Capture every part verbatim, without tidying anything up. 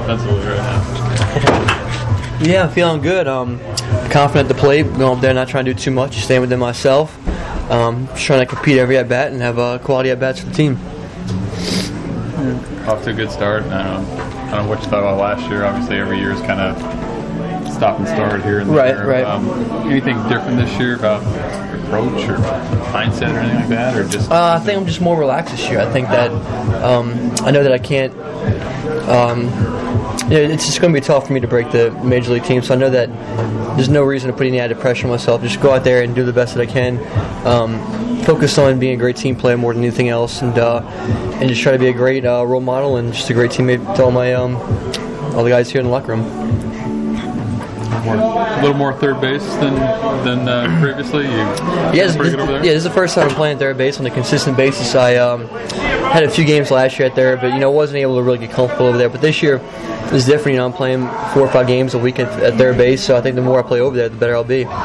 defensively right now? Yeah, I'm feeling good. Um, confident at the plate, going up there, not trying to do too much, staying within myself. Um, just trying to compete every at bat and have uh, quality at bats for the team. Off to a good start. Um, I don't know what you thought about last year. Obviously, every year is kind of stop and start here and right, there. Right, um, anything different this year about approach or mindset or anything like that, or just? Uh, I think I'm just more relaxed this year. I think that um, I know that I can't. Um, you know, it's just going to be tough for me to break the major league team. So I know that there's no reason to put any added pressure on myself. Just go out there and do the best that I can. Um, focus on being a great team player more than anything else, and uh, and just try to be a great uh, role model and just a great teammate to all my um, all the guys here in the locker room. More, a little more third base than than uh, previously. You yeah, this, pretty good over there? Yeah, this is the first time I'm playing third base on a consistent basis. I um, had a few games last year at there, but you know wasn't able to really get comfortable over there. But this year is different. You know, I'm playing four or five games a week at, at third base, so I think the more I play over there, the better I'll be.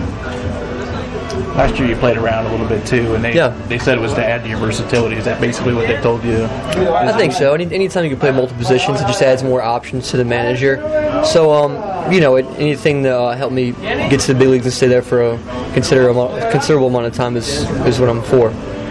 Last year you played around a little bit too, and they yeah. they said it was to add to your versatility. Is that basically what they told you? I think so. Any anytime you can play multiple positions, it just adds more options to the manager. So, um, you know, it, anything to uh, help me get to the big leagues and stay there for a considerable considerable amount of time is is what I'm for.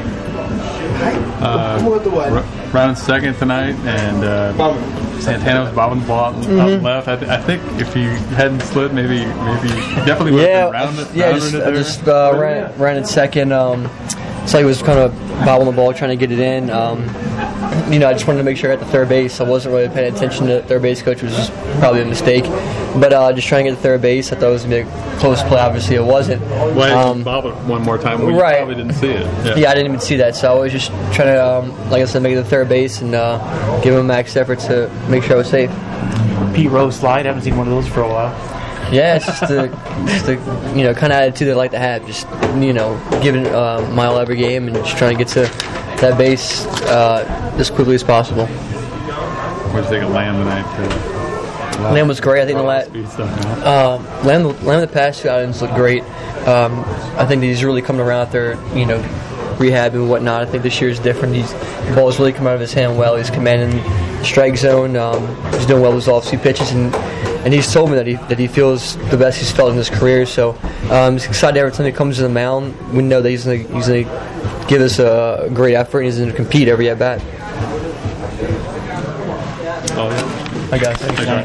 Uh, running second tonight, and uh, Santana was bobbing the ball out mm-hmm. left. I, th- I think if you hadn't slid, maybe maybe definitely would yeah, have been round, yeah, just, it I there. just uh, ran, ran in second. Um, so he was kind of bobbing the ball, trying to get it in. Um, you know, I just wanted to make sure I got the third base. I wasn't really paying attention to the third base coach, which was probably a mistake. But uh, just trying to get the third base, I thought it was going to be a close play. Obviously, it wasn't. Why didn't um, you bob it one more time? We right. probably didn't see it. Yeah. yeah, I didn't even see that. So I was just trying to, um, like I said, make it the third base and uh, give him a max effort to make sure I was safe. Pete Rose slide. I haven't seen one of those for a while. Yeah, it's just the, just the you know kind of attitude I like to have. Just you know, giving uh, a mile every game and just trying to get to that base uh, as quickly as possible. What do you think of Lamb tonight? Uh, Lamb was great. I think the last uh, Lamb, Lamb the past two outings looked great. Um, I think he's really coming around there. You know, rehab and whatnot. I think this year is different. He's the ball's really coming out of his hand well. He's commanding the strike zone. Um, he's doing well with his off-speed pitches and. And he's told me that he that he feels the best he's felt in his career. So um, he's excited every time he comes to the mound. We know that he's going he's to give us a great effort and he's going to compete every at bat. Oh, yeah. I got it.